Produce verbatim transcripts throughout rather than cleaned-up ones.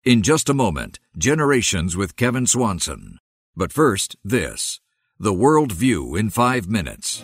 In just a moment, Generations with Kevin Swanson. But first, this. The World View in five minutes.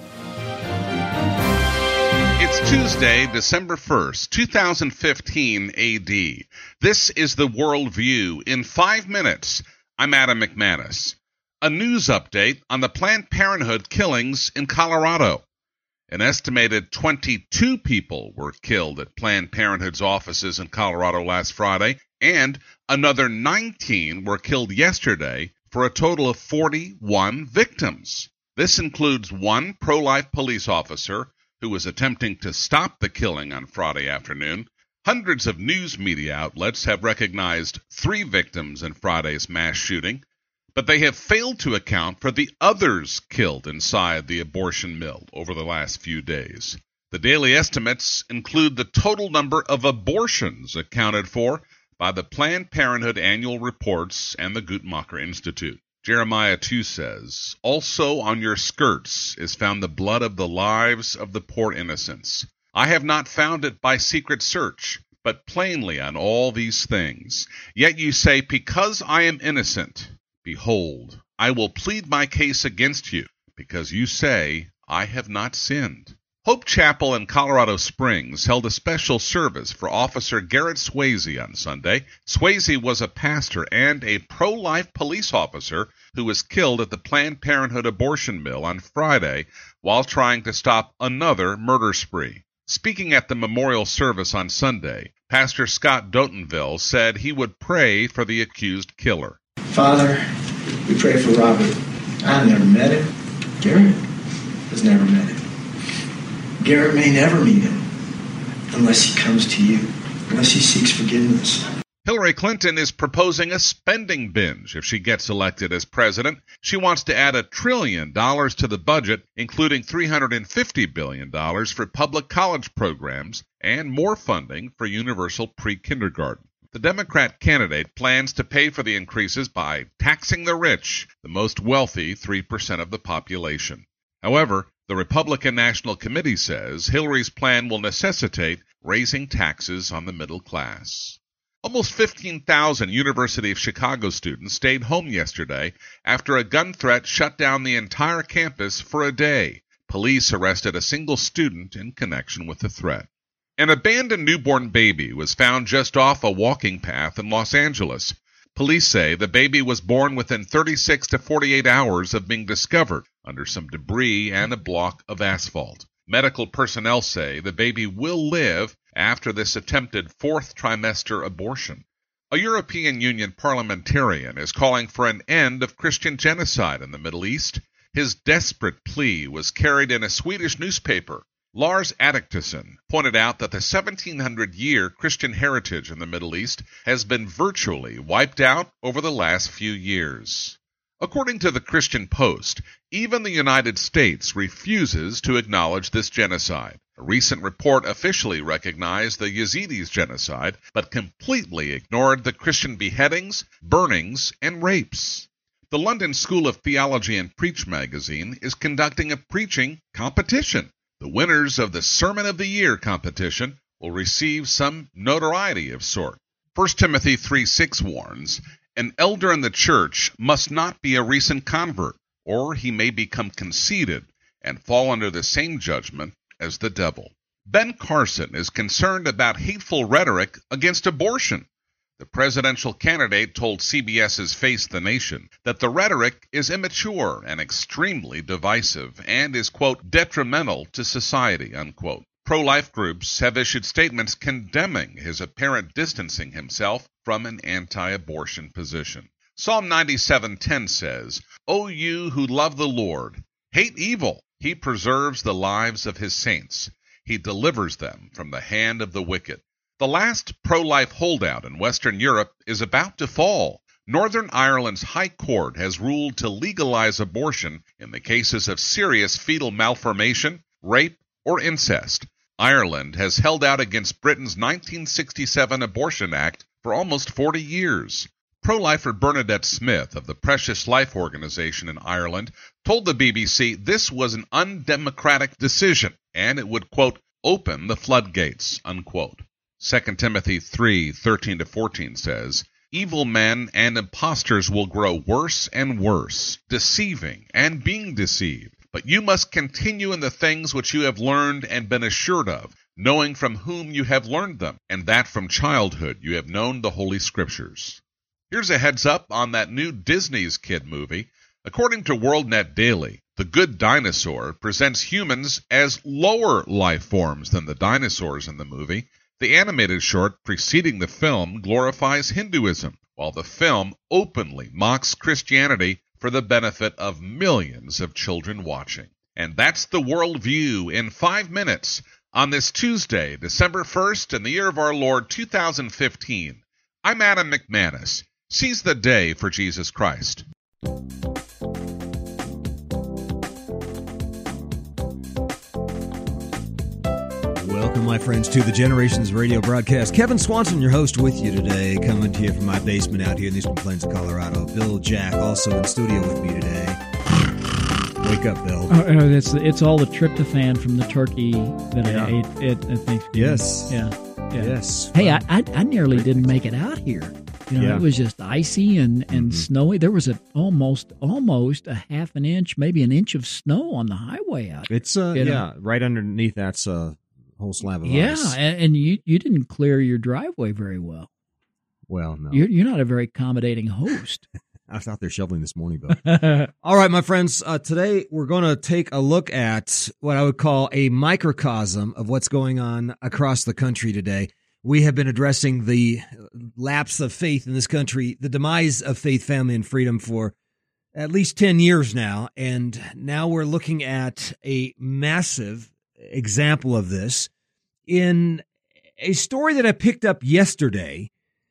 It's Tuesday, December first, two thousand fifteen A D. This is The World View in five minutes. I'm Adam McManus. A news update on the Planned Parenthood killings in Colorado. An estimated twenty-two people were killed at Planned Parenthood's offices in Colorado last Friday, and another nineteen were killed yesterday for a total of forty-one victims. This includes one pro-life police officer who was attempting to stop the killing on Friday afternoon. Hundreds of news media outlets have recognized three victims in Friday's mass shooting, but they have failed to account for the others killed inside the abortion mill over the last few days. The daily estimates include the total number of abortions accounted for by the Planned Parenthood annual reports and the Guttmacher Institute. Jeremiah two says, "Also on your skirts is found the blood of the lives of the poor innocents. I have not found it by secret search, but plainly on all these things. Yet you say, because I am innocent, behold, I will plead my case against you, because you say, I have not sinned." Hope Chapel in Colorado Springs held a special service for Officer Garrett Swayze on Sunday. Swayze was a pastor and a pro-life police officer who was killed at the Planned Parenthood abortion mill on Friday while trying to stop another murder spree. Speaking at the memorial service on Sunday, Pastor Scott Dotenville said he would pray for the accused killer. Father, we pray for Robert. I've never met him. Garrett has never met him. Garrett may never meet him unless he comes to you, unless he seeks forgiveness. Hillary Clinton is proposing a spending binge if she gets elected as president. She wants to add a trillion dollars to the budget, including three hundred fifty billion dollars for public college programs and more funding for universal pre-kindergarten. The Democrat candidate plans to pay for the increases by taxing the rich, the most wealthy three percent of the population. However, the Republican National Committee says Hillary's plan will necessitate raising taxes on the middle class. Almost fifteen thousand University of Chicago students stayed home yesterday after a gun threat shut down the entire campus for a day. Police arrested a single student in connection with the threat. An abandoned newborn baby was found just off a walking path in Los Angeles. Police say the baby was born within thirty-six to forty-eight hours of being discovered under some debris and a block of asphalt. Medical personnel say the baby will live after this attempted fourth trimester abortion. A European Union parliamentarian is calling for an end of Christian genocide in the Middle East. His desperate plea was carried in a Swedish newspaper. Lars Adaktusson pointed out that the seventeen hundred year Christian heritage in the Middle East has been virtually wiped out over the last few years. According to the Christian Post, even the United States refuses to acknowledge this genocide. A recent report officially recognized the Yazidis' genocide, but completely ignored the Christian beheadings, burnings, and rapes. The London School of Theology and Preach magazine is conducting a preaching competition. The winners of the Sermon of the Year competition will receive some notoriety of sort. First Timothy three six warns, "An elder in the church must not be a recent convert, or he may become conceited and fall under the same judgment as the devil." Ben Carson is concerned about hateful rhetoric against abortion. The presidential candidate told CBS's Face the Nation that the rhetoric is immature and extremely divisive and is, quote, detrimental to society, unquote. Pro-life groups have issued statements condemning his apparent distancing himself from an anti-abortion position. Psalm ninety-seven ten says, "O you who love the Lord, hate evil. He preserves the lives of his saints. He delivers them from the hand of the wicked." The last pro-life holdout in Western Europe is about to fall. Northern Ireland's High Court has ruled to legalize abortion in the cases of serious fetal malformation, rape, or incest. Ireland has held out against Britain's nineteen sixty-seven Abortion Act for almost forty years. Pro-lifer Bernadette Smith of the Precious Life organization in Ireland told the B B C this was an undemocratic decision and it would, quote, open the floodgates, unquote. Second Timothy three thirteen to fourteen says, Evil men and impostors will grow worse and worse, deceiving and being deceived. But you must continue in the things which you have learned and been assured of, knowing from whom you have learned them, and that from childhood you have known the Holy Scriptures. Here's a heads up on that new Disney's Kid movie. According to WorldNet Daily, The Good Dinosaur presents humans as lower life forms than the dinosaurs in the movie. The animated short preceding the film glorifies Hinduism, while the film openly mocks Christianity for the benefit of millions of children watching. And that's the worldview in five minutes on this Tuesday, December first, in the year of our Lord two thousand fifteen. I'm Adam McManus. Seize the day for Jesus Christ. Welcome, my friends, to the Generations Radio broadcast. Kevin Swanson, your host, with you today, coming to you from my basement out here in the Eastern Plains of Colorado. Bill Jack, also in studio with me today. Wake up, Bill. Oh, oh, it's it's all the tryptophan from the turkey that Yeah. I ate at, at Thanksgiving. Yes. Yeah. yeah. Yes. Hey, Well, I, I I nearly didn't make it out here. You know, Yeah. it was just icy and, and Mhm. snowy. There was a almost almost a half an inch, maybe an inch of snow on the highway out. It's, uh, You know? yeah, right underneath that's a whole slab of Yeah, ice. and, and you you didn't clear your driveway very well. Well, no. You're you're not a very accommodating host. I was out there shoveling this morning, Bill. All right, my friends, uh, today we're going to take a look at what I would call a microcosm of what's going on across the country today. We have been addressing the lapse of faith in this country, the demise of faith, family, and freedom for at least ten years now. And now we're looking at a massive example of this in a story that I picked up yesterday.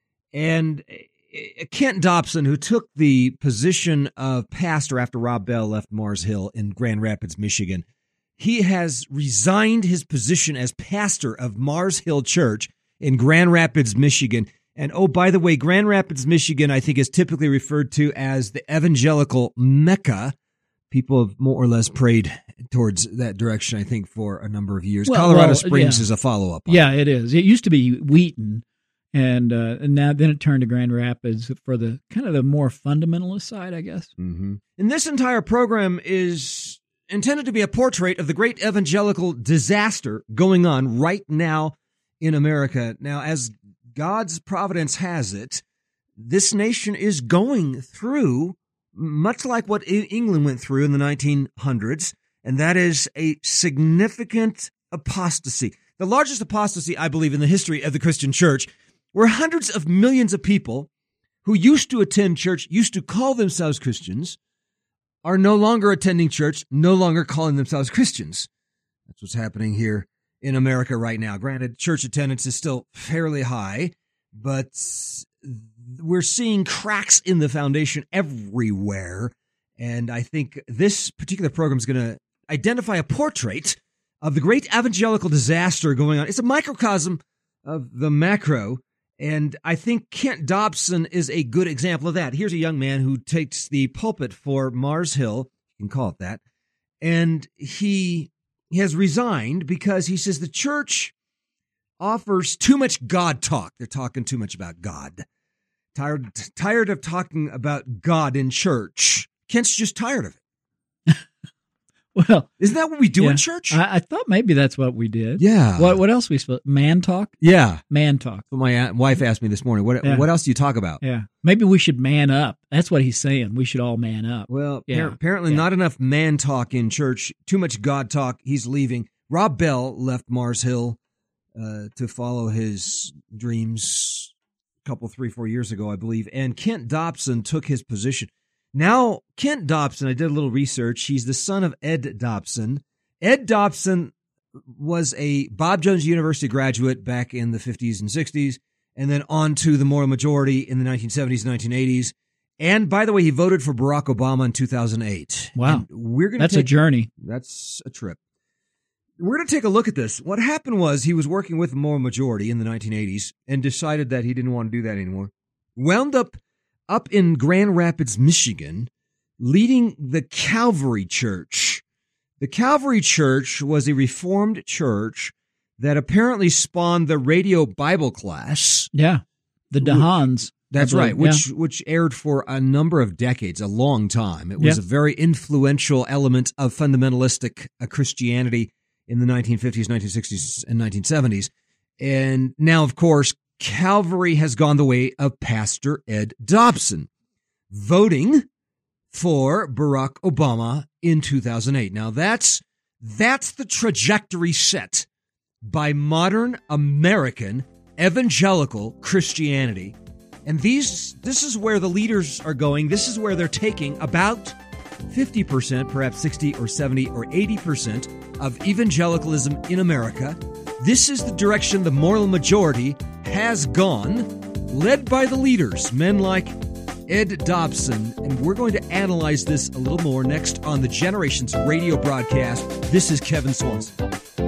And Kent Dobson, who took the position of pastor after Rob Bell left Mars Hill in Grand Rapids, Michigan, he has resigned his position as pastor of Mars Hill Church in Grand Rapids, Michigan. And oh, by the way, Grand Rapids, Michigan, I think is typically referred to as the evangelical Mecca. People have more or less prayed towards that direction, I think, for a number of years. Well, Colorado well, Springs yeah. is a follow-up. on Yeah, it is. It used to be Wheaton, and uh, and now then it turned to Grand Rapids for the kind of the more fundamentalist side, I guess. Mm-hmm. And this entire program is intended to be a portrait of the great evangelical disaster going on right now in America. Now, as God's providence has it, this nation is going through much like what England went through in the nineteen hundreds, and that is a significant apostasy. The largest apostasy, I believe, in the history of the Christian church, where hundreds of millions of people who used to attend church, used to call themselves Christians, are no longer attending church, no longer calling themselves Christians. That's what's happening here in America right now. Granted, church attendance is still fairly high, but we're seeing cracks in the foundation everywhere. And I think this particular program is going to identify a portrait of the great evangelical disaster going on. It's a microcosm of the macro. And I think Kent Dobson is a good example of that. Here's a young man who takes the pulpit for Mars Hill, you can call it that, and he, he has resigned because he says the church offers too much God talk. They're talking too much about God. Tired, tired of talking about God in church. Kent's just tired of it. Well, Isn't that what we do yeah. in church? I, I thought maybe that's what we did. Yeah. What what else we supposed? Man talk. Yeah. Man talk. What my uh, wife asked me this morning. What Yeah. what else do you talk about? Yeah. Maybe we should man up. That's what he's saying. We should all man up. Well, Yeah. appar- apparently Yeah. not enough man talk in church. Too much God talk. He's leaving. Rob Bell left Mars Hill uh, to follow his dreams a couple, three, four years ago, I believe. And Kent Dobson took his position. Now, Kent Dobson, I did a little research. He's the son of Ed Dobson. Ed Dobson was a Bob Jones University graduate back in the fifties and sixties, and then on to the moral majority in the nineteen seventies and nineteen eighties. And by the way, he voted for Barack Obama in two thousand eight. Wow. And we're going to That's take, a journey. That's a trip. We're going to take a look at this. What happened was he was working with the moral majority in the nineteen eighties and decided that he didn't want to do that anymore. Wound up up in Grand Rapids, Michigan, leading the Calvary Church. The Calvary Church was a Reformed church that apparently spawned the radio Bible class. Yeah. The Dahans. That's believe, right, which yeah. which aired for a number of decades, a long time. It was yeah. a very influential element of fundamentalistic uh, Christianity in the nineteen fifties, nineteen sixties, and nineteen seventies. And now, of course, Calvary has gone the way of Pastor Ed Dobson, voting for Barack Obama in two thousand eight. Now, that's that's the trajectory set by modern American evangelical Christianity. And these, this is where the leaders are going. This is where they're taking about fifty percent, perhaps sixty or seventy or eighty percent of evangelicalism in America. This is the direction the moral majority has gone, led by the leaders, men like Ed Dobson. And we're going to analyze this a little more next on the Generations radio broadcast. This is Kevin Swanson.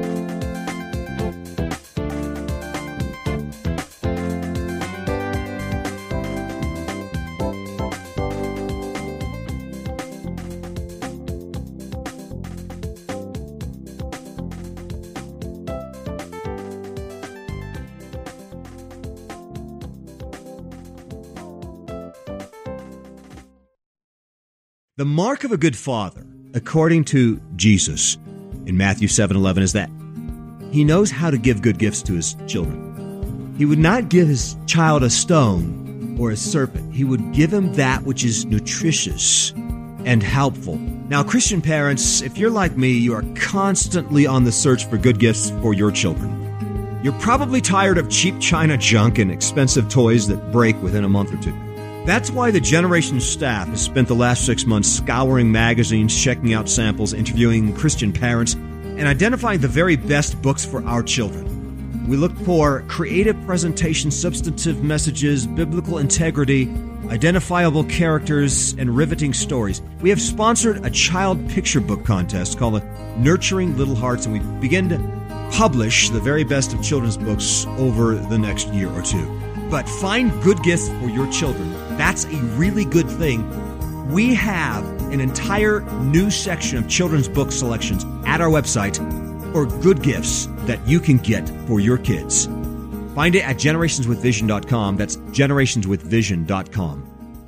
The mark of a good father, according to Jesus in Matthew seven eleven, is that he knows how to give good gifts to his children. He would not give his child a stone or a serpent. He would give him that which is nutritious and helpful. Now, Christian parents, if you're like me, you are constantly on the search for good gifts for your children. You're probably tired of cheap China junk and expensive toys that break within a month or two. That's why the Generations staff has spent the last six months scouring magazines, checking out samples, interviewing Christian parents, and identifying the very best books for our children. We look for creative presentation, substantive messages, biblical integrity, identifiable characters, and riveting stories. We have sponsored a child picture book contest called the Nurturing Little Hearts, and we begin to publish the very best of children's books over the next year or two. But find good gifts for your children. That's a really good thing. We have an entire new section of children's book selections at our website for good gifts that you can get for your kids. Find it at generations with vision dot com. That's generations with vision dot com.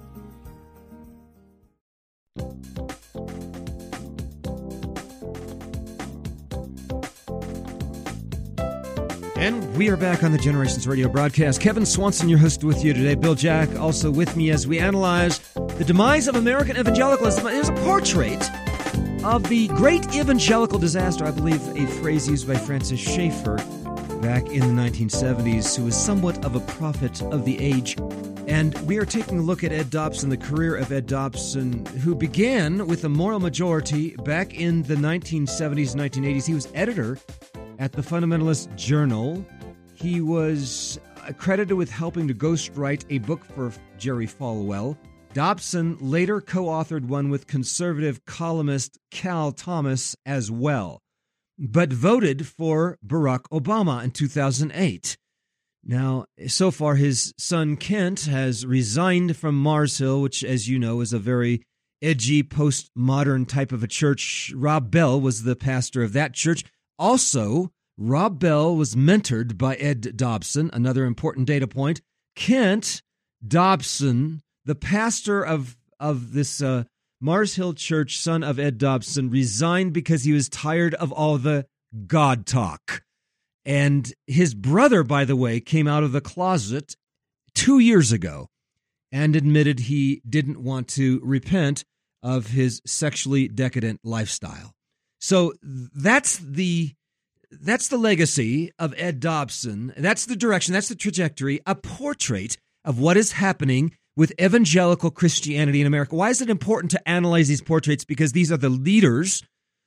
And we are back on the Generations radio broadcast. Kevin Swanson, your host, with you today. Bill Jack also with me as we analyze the demise of American evangelicalism. Here's a portrait of the great evangelical disaster, I believe a phrase used by Francis Schaeffer back in the nineteen seventies, who was somewhat of a prophet of the age. And we are taking a look at Ed Dobson, the career of Ed Dobson, who began with the moral majority back in the nineteen seventies, nineteen eighties. He was editor at the Fundamentalist Journal. He was credited with helping to ghostwrite a book for Jerry Falwell. Dobson later co-authored one with conservative columnist Cal Thomas as well, but voted for Barack Obama in two thousand eight. Now, so far, his son Kent has resigned from Mars Hill, which, as you know, is a very edgy, postmodern type of a church. Rob Bell was the pastor of that church. Also, Rob Bell was mentored by Ed Dobson, another important data point. Kent Dobson, the pastor of, of this uh, Mars Hill Church, son of Ed Dobson, resigned because he was tired of all the God talk. And his brother, by the way, came out of the closet two years ago and admitted he didn't want to repent of his sexually decadent lifestyle. So that's the that's the legacy of Ed Dobson. That's the direction, that's the trajectory, a portrait of what is happening with evangelical Christianity in America. Why is it important to analyze these portraits? Because these are the leaders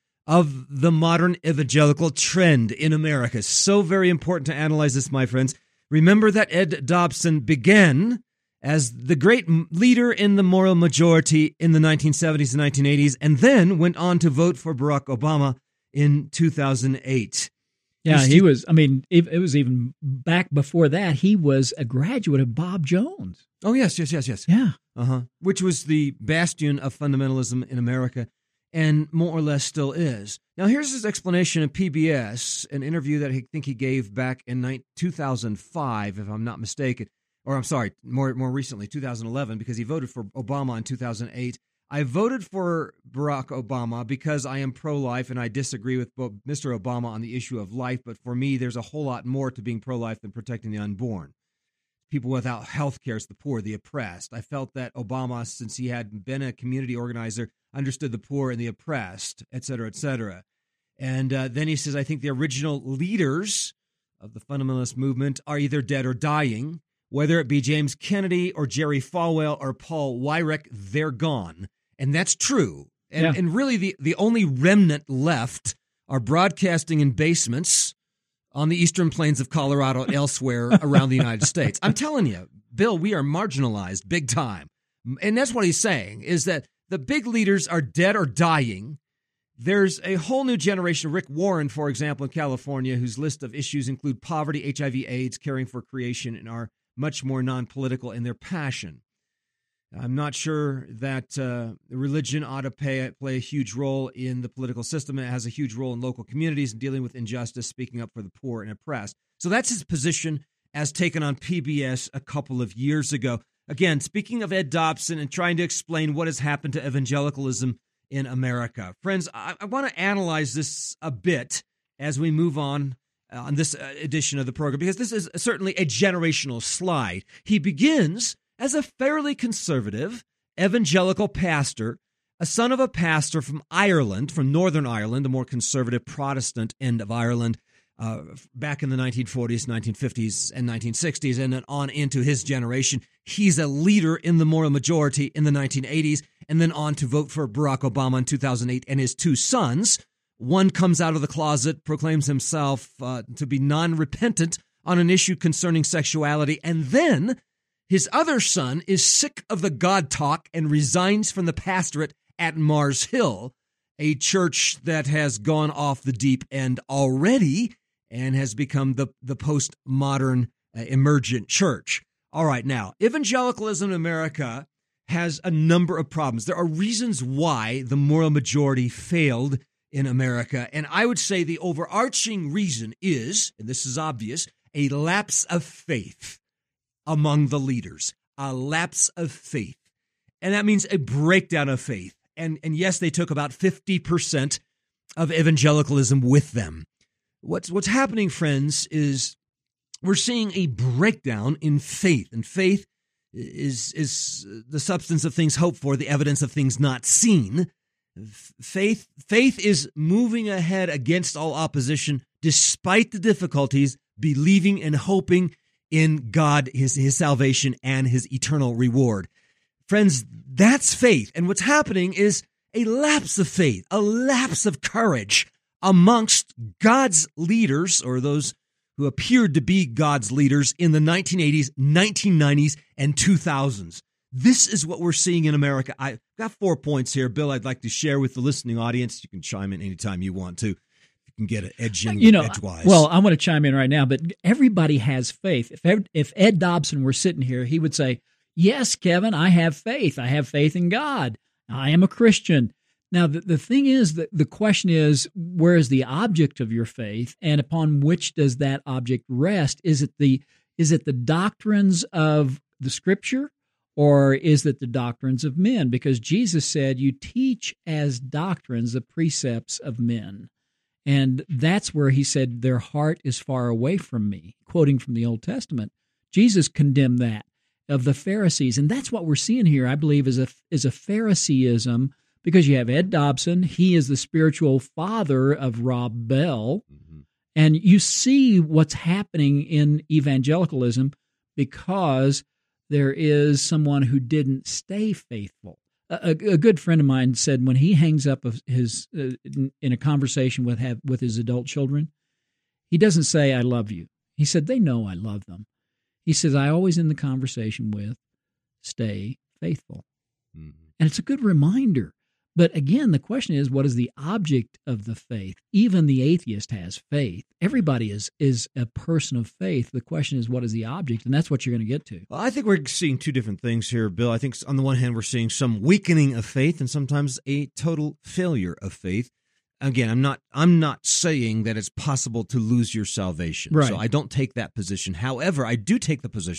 of the modern evangelical trend in America. So very important to analyze this, my friends. Remember that Ed Dobson began as the great leader in the moral majority in the nineteen seventies and nineteen eighties, and then went on to vote for Barack Obama in two thousand eight. Yeah, he was, I mean, it, it was even back before that, he was a graduate of Bob Jones. Oh, yes, yes, yes, yes. Yeah. Uh-huh. Which was the bastion of fundamentalism in America, and more or less still is. Now, here's his explanation in P B S, an interview that I think he gave back in two thousand five, if I'm not mistaken, or I'm sorry, more more recently, two thousand eleven, because he voted for Obama in two thousand eight. I voted for Barack Obama because I am pro-life and I disagree with Mister Obama on the issue of life. But for me, there's a whole lot more to being pro-life than protecting the unborn. People without health care, the poor, the oppressed. I felt that Obama, since he had been a community organizer, understood the poor and the oppressed, et cetera, et cetera. And uh, then he says, I think the original leaders of the fundamentalist movement are either dead or dying. Whether it be James Kennedy or Jerry Falwell or Paul Weyrich, they're gone. And that's true. And, yeah. and really the, the only remnant left are broadcasting in basements on the eastern plains of Colorado and elsewhere around the United States. I'm telling you, Bill, we are marginalized big time. And that's what he's saying, is that the big leaders are dead or dying. There's a whole new generation. Rick Warren, for example, in California, whose list of issues include poverty, H I V, AIDS, caring for creation, and are much more non-political in their passion. I'm not sure that uh, religion ought to pay, play a huge role in the political system. It has a huge role in local communities and dealing with injustice, speaking up for the poor and oppressed. So that's his position as taken on P B S a couple of years ago. Again, speaking of Ed Dobson and trying to explain what has happened to evangelicalism in America. Friends, I, I want to analyze this a bit as we move on uh, on this uh, edition of the program, because this is certainly a generational slide. He begins as a fairly conservative evangelical pastor, a son of a pastor from Ireland, from Northern Ireland, the more conservative Protestant end of Ireland, uh, back in the nineteen forties, nineteen fifties, and nineteen sixties, and then on into his generation. He's a leader in the moral majority in the nineteen eighties, and then on to vote for Barack Obama in two thousand eight, and his two sons. One comes out of the closet, proclaims himself uh, to be non-repentant on an issue concerning sexuality, and then his other son is sick of the God talk and resigns from the pastorate at Mars Hill, a church that has gone off the deep end already and has become the, the postmodern uh, emergent church. All right, now, evangelicalism in America has a number of problems. There are reasons why the moral majority failed in America, and I would say the overarching reason is, and this is obvious, a lapse of faith among the leaders, a lapse of faith. And that means a breakdown of faith. And, and yes, they took about fifty percent of evangelicalism with them. What's, what's happening, friends, is we're seeing a breakdown in faith. And faith is, is the substance of things hoped for, the evidence of things not seen. Faith, faith is moving ahead against all opposition, despite the difficulties, believing and hoping in God, his, his salvation, and his eternal reward. Friends, that's faith. And what's happening is a lapse of faith, a lapse of courage amongst God's leaders, or those who appeared to be God's leaders in the nineteen eighties, nineteen nineties, and two thousands. This is what we're seeing in America. I've got four points here, Bill, I'd like to share with the listening audience. You can chime in anytime you want to. Can get it edging you know, edgewise. Well, I want to chime in right now, but everybody has faith. If Ed, if Ed Dobson were sitting here, he would say, yes, Kevin, I have faith. I have faith in God. I am a Christian. Now, the, the thing is, that the question is, where is the object of your faith, and upon which does that object rest? Is it the is it the doctrines of the Scripture, or is it the doctrines of men? Because Jesus said, you teach as doctrines the precepts of men. And that's where he said, their heart is far away from me, quoting from the Old Testament. Jesus condemned that of the Pharisees. And that's what we're seeing here, I believe, is a, is a Phariseeism, because you have Ed Dobson. He is the spiritual father of Rob Bell. Mm-hmm. And you see what's happening in evangelicalism because there is someone who didn't stay faithful. A, a good friend of mine said when he hangs up his uh, in a conversation with have, with his adult children, he doesn't say, I love you. He said, they know I love them. He says, I always end the conversation with, stay faithful. Mm-hmm. And it's a good reminder. But again, the question is, what is the object of the faith? Even the atheist has faith. Everybody is is a person of faith. The question is, what is the object? And that's what you're going to get to. Well, I think we're seeing two different things here, Bill. I think on the one hand, we're seeing some weakening of faith and sometimes a total failure of faith. Again, I'm not I'm not saying that it's possible to lose your salvation. Right. So I don't take that position. However, I do take the position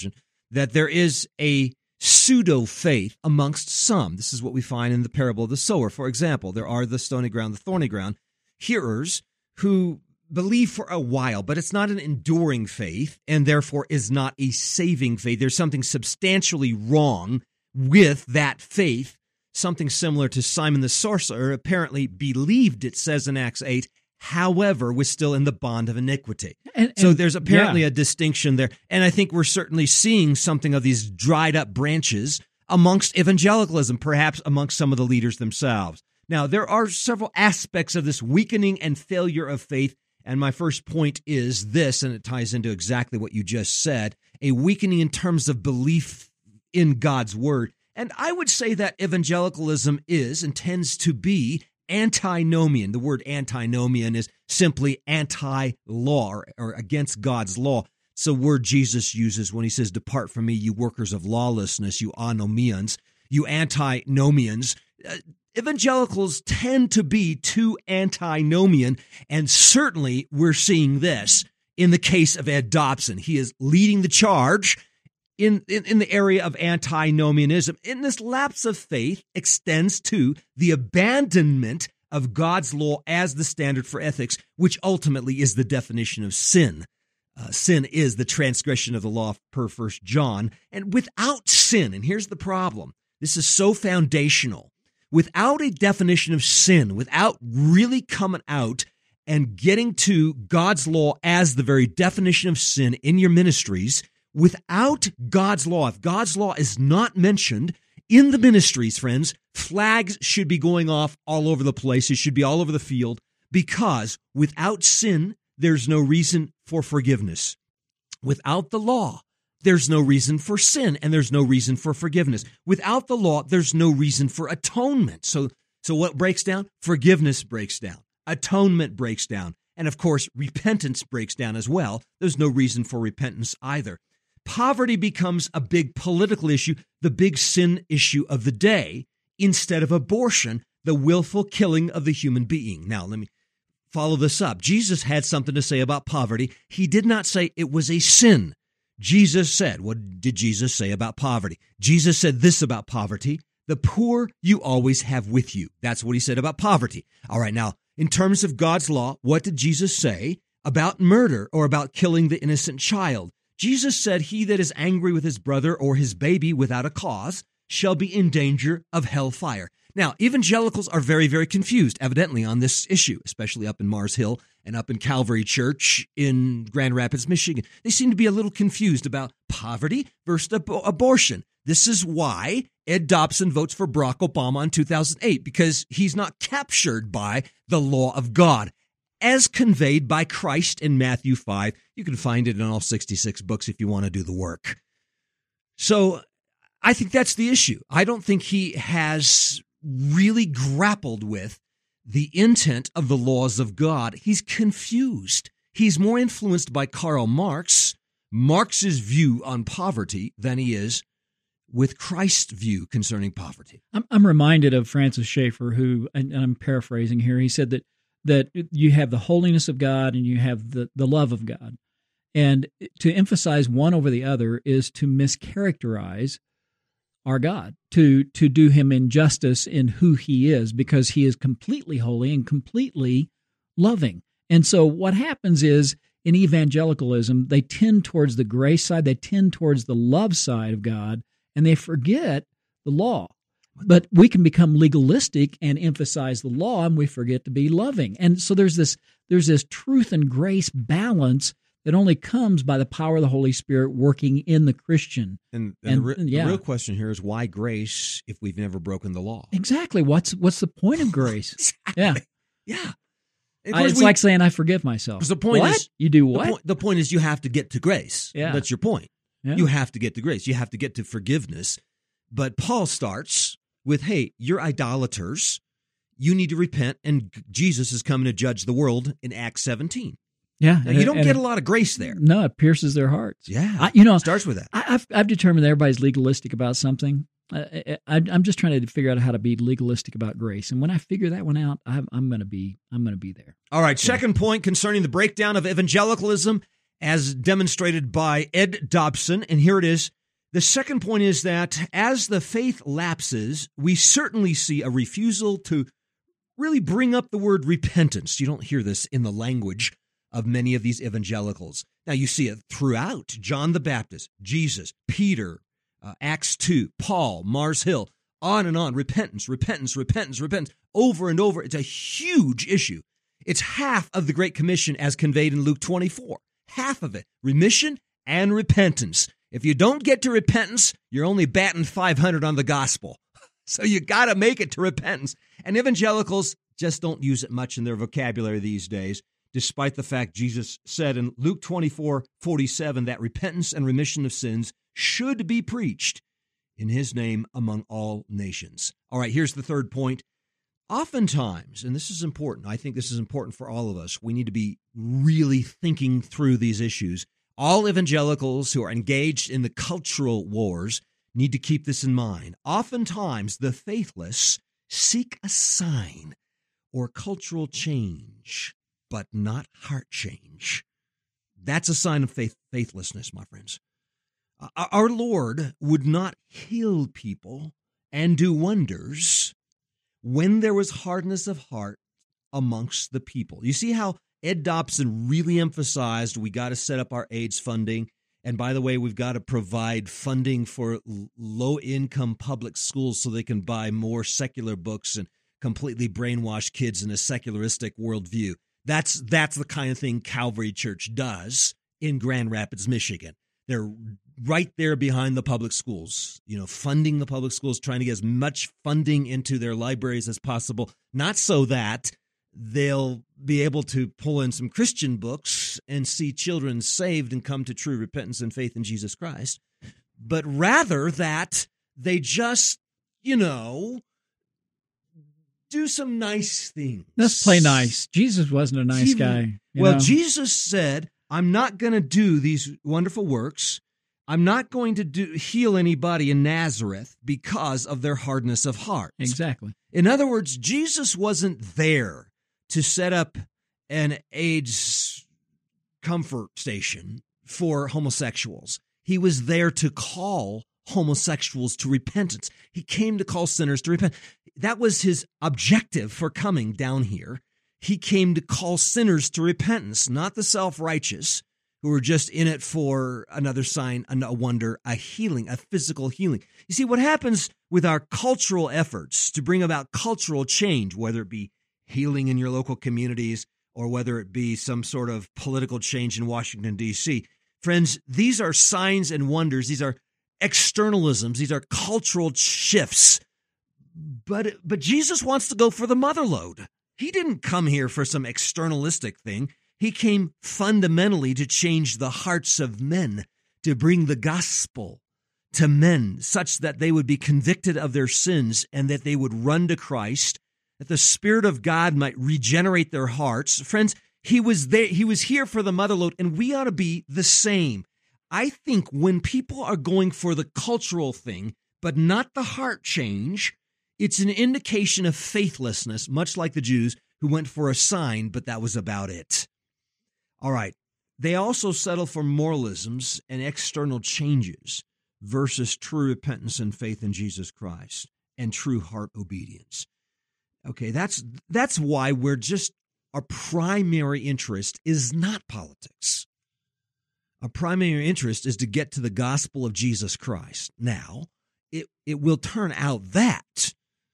that there is a pseudo-faith amongst some. This is what we find in the parable of the sower. For example, there are the stony ground, the thorny ground, hearers who believe for a while, but it's not an enduring faith, and therefore is not a saving faith. There's something substantially wrong with that faith. Something similar to Simon the sorcerer apparently believed, it says in Acts eight, however, was still in the bond of iniquity. And, and, so there's apparently yeah. a distinction there. And I think we're certainly seeing something of these dried up branches amongst evangelicalism, perhaps amongst some of the leaders themselves. Now, there are several aspects of this weakening and failure of faith. And my first point is this, and it ties into exactly what you just said, a weakening in terms of belief in God's word. And I would say that evangelicalism is and tends to be antinomian. The word antinomian is simply anti-law or, or against God's law. It's a word Jesus uses when he says, "Depart from me, you workers of lawlessness, you anomians, you antinomians." Uh, evangelicals tend to be too antinomian, and certainly we're seeing this in the case of Ed Dobson. He is leading the charge In, in, in the area of antinomianism. And this lapse of faith extends to the abandonment of God's law as the standard for ethics, which ultimately is the definition of sin. Uh, sin is the transgression of the law per First John. And without sin, and here's the problem, this is so foundational, without a definition of sin, without really coming out and getting to God's law as the very definition of sin in your ministries, without God's law, if God's law is not mentioned in the ministries, friends, flags should be going off all over the place. It should be all over the field, because without sin, there's no reason for forgiveness. Without the law, there's no reason for sin, and there's no reason for forgiveness. Without the law, there's no reason for atonement. So, so what breaks down? Forgiveness breaks down. Atonement breaks down. And of course, repentance breaks down as well. There's no reason for repentance either. Poverty becomes a big political issue, the big sin issue of the day, instead of abortion, the willful killing of the human being. Now, let me follow this up. Jesus had something to say about poverty. He did not say it was a sin. Jesus said, what did Jesus say about poverty? Jesus said this about poverty: the poor you always have with you. That's what he said about poverty. All right, now, in terms of God's law, what did Jesus say about murder or about killing the innocent child? Jesus said, "He that is angry with his brother or his baby without a cause shall be in danger of hellfire." Now, evangelicals are very, very confused, evidently, on this issue, especially up in Mars Hill and up in Calvary Church in Grand Rapids, Michigan. They seem to be a little confused about poverty versus ab- abortion. This is why Ed Dobson votes for Barack Obama in two thousand eight, because he's not captured by the law of God as conveyed by Christ in Matthew five. You can find it in all sixty-six books if you want to do the work. So I think that's the issue. I don't think he has really grappled with the intent of the laws of God. He's confused. He's more influenced by Karl Marx, Marx's view on poverty, than he is with Christ's view concerning poverty. I'm, I'm reminded of Francis Schaeffer, who, and I'm paraphrasing here, he said that that you have the holiness of God and you have the, the love of God. And to emphasize one over the other is to mischaracterize our God, to, to do him injustice in who he is, because he is completely holy and completely loving. And so what happens is, in evangelicalism, they tend towards the grace side, they tend towards the love side of God, and they forget the law. But we can become legalistic and emphasize the law, and we forget to be loving. And so there's this there's this truth and grace balance that only comes by the power of the Holy Spirit working in the Christian. And, and, and the, re- yeah. the real question here is, why grace if we've never broken the law? Exactly. What's what's the point of grace? Exactly. Yeah. Yeah. I, it's we, like saying I forgive myself. The point what? is, you do what? The point, the point is you have to get to grace. Yeah. That's your point. Yeah. You have to get to grace. You have to get to forgiveness. But Paul starts with, hey, you're idolaters. You need to repent, and Jesus is coming to judge the world in Acts seventeen. Yeah. Now, you don't get a lot of grace there. No, it pierces their hearts. Yeah. I, you know, it starts with that. I, I've, I've determined that everybody's legalistic about something. I, I, I'm just trying to figure out how to be legalistic about grace, and when I figure that one out, I'm, I'm going to be I'm going to be there. All right. Second yeah. point concerning the breakdown of evangelicalism, as demonstrated by Ed Dobson, and here it is: The second point is that as the faith lapses, we certainly see a refusal to really bring up the word repentance. You don't hear this in the language of many of these evangelicals. Now, you see it throughout. John the Baptist, Jesus, Peter, uh, Acts two, Paul, Mars Hill, on and on. Repentance, repentance, repentance, repentance, over and over. It's a huge issue. It's half of the Great Commission as conveyed in Luke twenty-four. Half of it, remission and repentance. If you don't get to repentance, you're only batting five hundred on the gospel. So you got to make it to repentance. And evangelicals just don't use it much in their vocabulary these days, despite the fact Jesus said in Luke twenty-four forty-seven that repentance and remission of sins should be preached in his name among all nations. All right, here's the third point. Oftentimes, and this is important, I think this is important for all of us, we need to be really thinking through these issues. All evangelicals who are engaged in the cultural wars need to keep this in mind. Oftentimes, the faithless seek a sign or cultural change, but not heart change. That's a sign of faith, faithlessness, my friends. Our Lord would not heal people and do wonders when there was hardness of heart amongst the people. You see how Ed Dobson really emphasized we got to set up our AIDS funding. And by the way, we've got to provide funding for low-income public schools so they can buy more secular books and completely brainwash kids in a secularistic worldview. That's that's the kind of thing Calvary Church does in Grand Rapids, Michigan. They're right there behind the public schools, you know, funding the public schools, trying to get as much funding into their libraries as possible, not so that they'll be able to pull in some Christian books and see children saved and come to true repentance and faith in Jesus Christ, but rather that they just, you know, do some nice things. Let's play nice. Jesus wasn't a nice He- guy. you Well, know? Jesus said, I'm not going to do these wonderful works. I'm not going to do heal anybody in Nazareth because of their hardness of heart. Exactly. In other words, Jesus wasn't there to set up an AIDS comfort station for homosexuals. He was there to call homosexuals to repentance. He came to call sinners to repent. That was his objective for coming down here. He came to call sinners to repentance, not the self-righteous who were just in it for another sign, a wonder, a healing, a physical healing. You see, what happens with our cultural efforts to bring about cultural change, whether it be healing in your local communities or whether it be some sort of political change in Washington, D C, friends, these are signs and wonders. These are externalisms. These are cultural shifts. But, but Jesus wants to go for the mother lode. He didn't come here for some externalistic thing. He came fundamentally to change the hearts of men, to bring the gospel to men such that they would be convicted of their sins and that they would run to Christ, that the Spirit of God might regenerate their hearts. Friends, he was there. He was here for the mother lode, and we ought to be the same. I think when people are going for the cultural thing, but not the heart change, it's an indication of faithlessness, much like the Jews who went for a sign, but that was about it. All right. They also settle for moralisms and external changes versus true repentance and faith in Jesus Christ and true heart obedience. Okay, that's that's why we're just, our primary interest is not politics. Our primary interest is to get to the gospel of Jesus Christ. Now, it, it will turn out that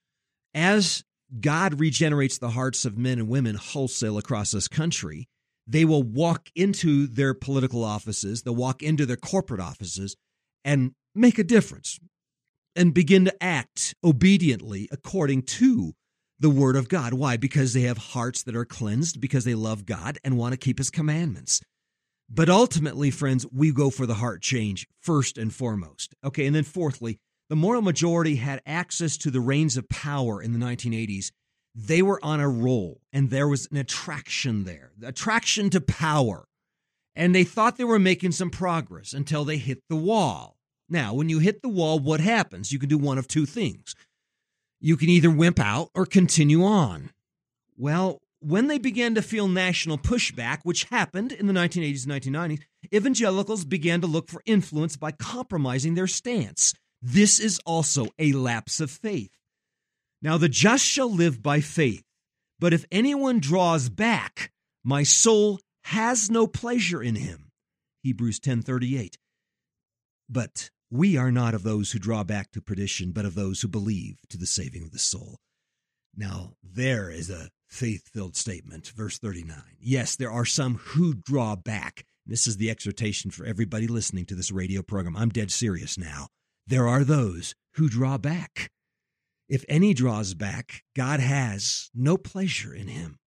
as God regenerates the hearts of men and women wholesale across this country, they will walk into their political offices, they'll walk into their corporate offices and make a difference and begin to act obediently according to the Word of God. Why? Because they have hearts that are cleansed, because they love God and want to keep His commandments. But ultimately, friends, we go for the heart change first and foremost. Okay, and then fourthly, the moral majority had access to the reins of power in the nineteen eighties. They were on a roll, and there was an attraction there, the attraction to power. And they thought they were making some progress until they hit the wall. Now, when you hit the wall, what happens? You can do one of two things. You can either wimp out or continue on. Well, when they began to feel national pushback, which happened in the nineteen eighties and nineteen nineties, evangelicals began to look for influence by compromising their stance. This is also a lapse of faith. Now, the just shall live by faith, but if anyone draws back, my soul has no pleasure in him. Hebrews ten thirty-eight. But we are not of those who draw back to perdition, but of those who believe to the saving of the soul. Now, there is a faith-filled statement, verse thirty-nine. Yes, there are some who draw back. This is the exhortation for everybody listening to this radio program. I'm dead serious now. There are those who draw back. If any draws back, God has no pleasure in him.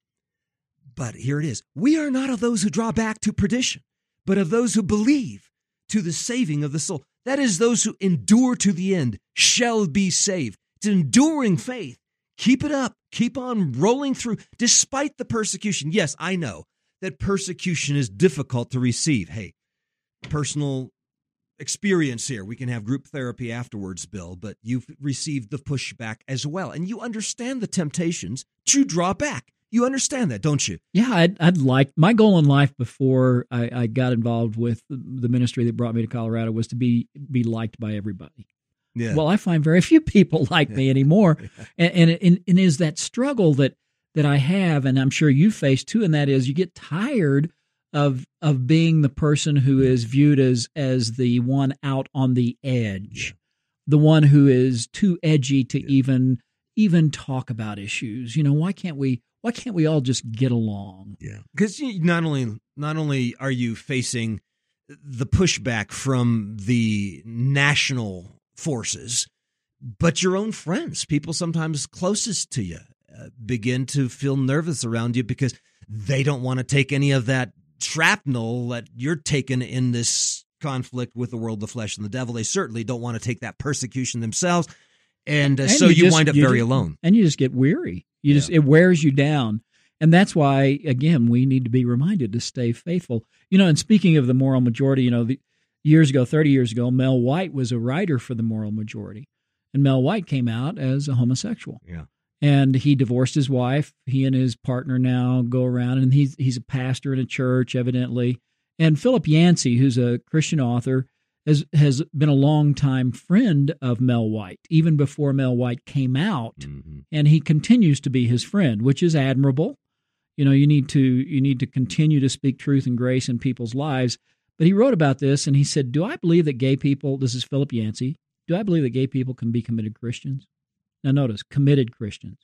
But here it is. We are not of those who draw back to perdition, but of those who believe to the saving of the soul. That is, those who endure to the end shall be saved. It's enduring faith. Keep it up. Keep on rolling through despite the persecution. Yes, I know that persecution is difficult to receive. Hey, personal experience here. We can have group therapy afterwards, Bill, but you've received the pushback as well. And you understand the temptations to draw back. You understand that, don't you? Yeah, I'd, I'd like, my goal in life before I, I got involved with the ministry that brought me to Colorado was to be be liked by everybody. Yeah. Well, I find very few people like me anymore. And, and, and, and is that struggle that, that I have, and I'm sure you face too, and that is you get tired of of being the person who is viewed as as the one out on the edge, yeah. the one who is too edgy to yeah. even even talk about issues. You know, why can't we why can't we all just get along? Yeah, because not only not only are you facing the pushback from the national forces, but your own friends, people sometimes closest to you, uh, begin to feel nervous around you because they don't want to take any of that shrapnel that you're taking in this conflict with the world, the flesh, and the devil. They certainly don't want to take that persecution themselves, and, uh, and so you, you just, wind up you very just, alone. And you just get weary. You yeah. just it wears you down, and that's why again we need to be reminded to stay faithful. You know, and speaking of the moral majority, you know, the, years ago, thirty years ago, Mel White was a writer for the moral majority, and Mel White came out as a homosexual. Yeah. And he divorced his wife. He and his partner now go around, and he's he's a pastor in a church, evidently. And Philip Yancey, who's a Christian author, has has been a longtime friend of Mel White, even before Mel White came out. Mm-hmm. And he continues to be his friend, which is admirable. You know, you need to you need to continue to speak truth and grace in people's lives. But he wrote about this, and he said, "Do I believe that gay people?" This is Philip Yancey. Do I believe that gay people can be committed Christians? Now notice, committed Christians.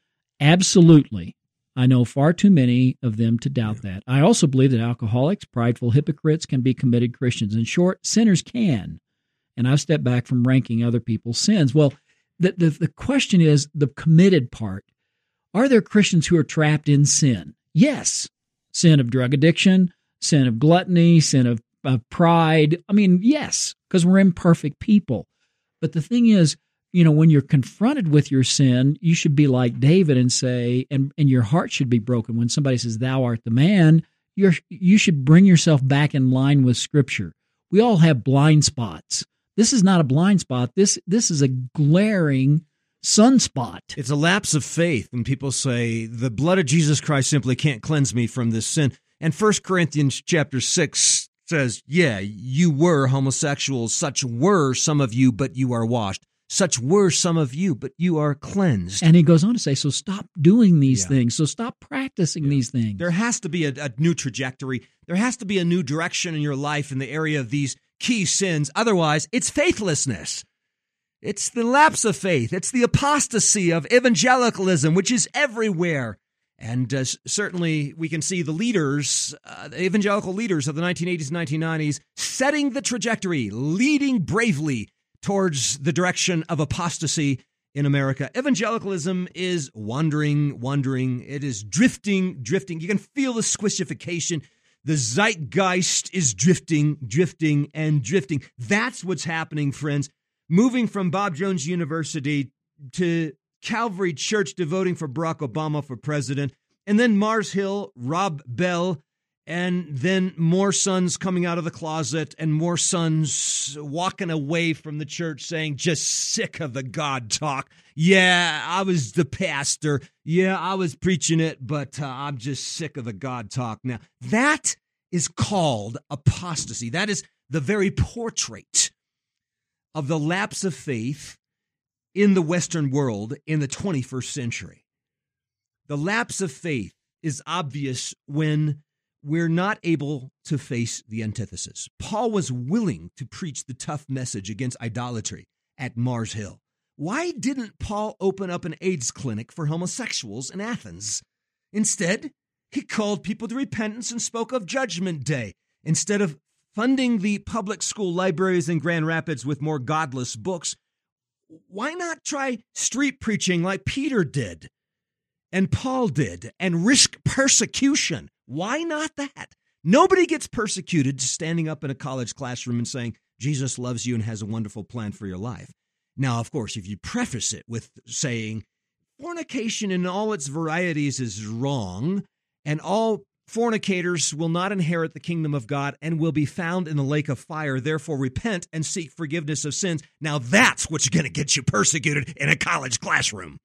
Absolutely. I know far too many of them to doubt that. I also believe that alcoholics, prideful hypocrites can be committed Christians. In short, sinners can. And I've stepped back from ranking other people's sins. Well, the, the, the question is the committed part. Are there Christians who are trapped in sin? Yes. Sin of drug addiction, sin of gluttony, sin of, of pride. I mean, yes, because we're imperfect people. But the thing is, you know, when you're confronted with your sin, you should be like David and say, and, and your heart should be broken. When somebody says, "Thou art the man," you're, you should bring yourself back in line with Scripture. We all have blind spots. This is not a blind spot. This this is a glaring sunspot. It's a lapse of faith when people say, the blood of Jesus Christ simply can't cleanse me from this sin. And First Corinthians chapter six says, yeah, you were homosexuals. Such were some of you, but you are washed. Such were some of you, but you are cleansed. And he goes on to say, so stop doing these yeah. things. So stop practicing yeah. these things. There has to be a, a new trajectory. There has to be a new direction in your life in the area of these key sins. Otherwise, it's faithlessness. It's the lapse of faith. It's the apostasy of evangelicalism, which is everywhere. And uh, certainly we can see the leaders, uh, the evangelical leaders of the nineteen eighties and nineteen nineties, setting the trajectory, leading bravely towards the direction of apostasy in America. Evangelicalism is wandering, wandering. It is drifting, drifting. You can feel the squishification. The zeitgeist is drifting, drifting, and drifting. That's what's happening, friends. Moving from Bob Jones University to Calvary Church, devoting for Barack Obama for president, and then Mars Hill, Rob Bell, and then more sons coming out of the closet and more sons walking away from the church saying, just sick of the God talk. Yeah, I was the pastor. Yeah, I was preaching it, but uh, I'm just sick of the God talk now. That is called apostasy. That is the very portrait of the lapse of faith in the Western world in the twenty-first century. The lapse of faith is obvious when we're not able to face the antithesis. Paul was willing to preach the tough message against idolatry at Mars Hill. Why didn't Paul open up an AIDS clinic for homosexuals in Athens? Instead, he called people to repentance and spoke of Judgment Day. Instead of funding the public school libraries in Grand Rapids with more godless books, why not try street preaching like Peter did and Paul did and risk persecution? Why not that? Nobody gets persecuted standing up in a college classroom and saying, Jesus loves you and has a wonderful plan for your life. Now, of course, if you preface it with saying fornication in all its varieties is wrong, and all fornicators will not inherit the kingdom of God and will be found in the lake of fire, therefore repent and seek forgiveness of sins. Now that's what's going to get you persecuted in a college classroom.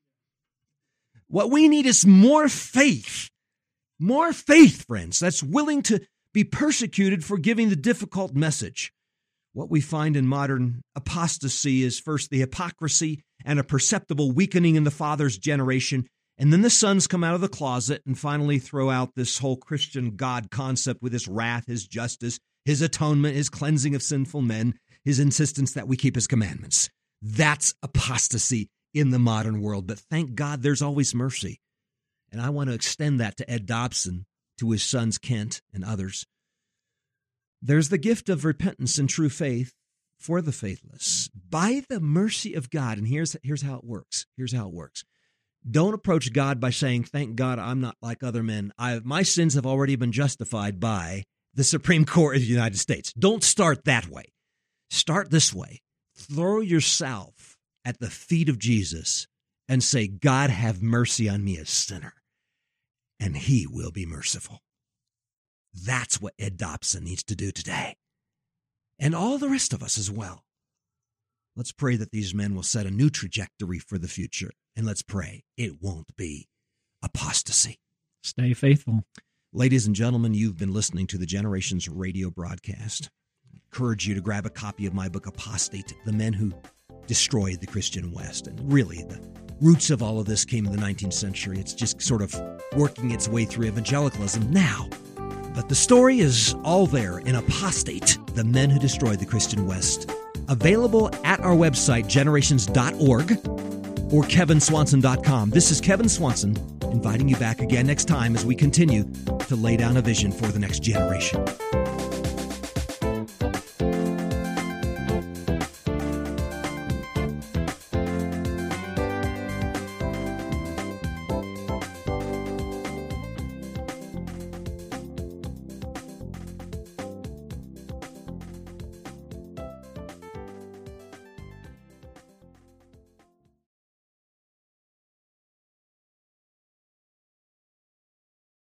What we need is more faith. More faith, friends, that's willing to be persecuted for giving the difficult message. What we find in modern apostasy is first the hypocrisy and a perceptible weakening in the father's generation, and then the sons come out of the closet and finally throw out this whole Christian God concept with his wrath, his justice, his atonement, his cleansing of sinful men, his insistence that we keep his commandments. That's apostasy in the modern world, but thank God there's always mercy. And I want to extend that to Ed Dobson, to his sons Kent and others. There's the gift of repentance and true faith for the faithless by the mercy of God. And here's, here's how it works. Here's how it works. Don't approach God by saying, thank God I'm not like other men. I, my sins have already been justified by the Supreme Court of the United States. Don't start that way. Start this way. Throw yourself at the feet of Jesus and say, God, have mercy on me, a sinner. And he will be merciful. That's what Ed Dobson needs to do today. And all the rest of us as well. Let's pray that these men will set a new trajectory for the future. And let's pray it won't be apostasy. Stay faithful. Ladies and gentlemen, you've been listening to the Generations radio broadcast. I encourage you to grab a copy of my book, Apostate, The Men Who Destroyed the Christian West. And really, the roots of all of this came in the nineteenth century. It's just sort of working its way through evangelicalism now. But the story is all there in Apostate, The Men Who Destroyed the Christian West. Available at our website, generations dot org or kevin swanson dot com. This is Kevin Swanson inviting you back again next time as we continue to lay down a vision for the next generation.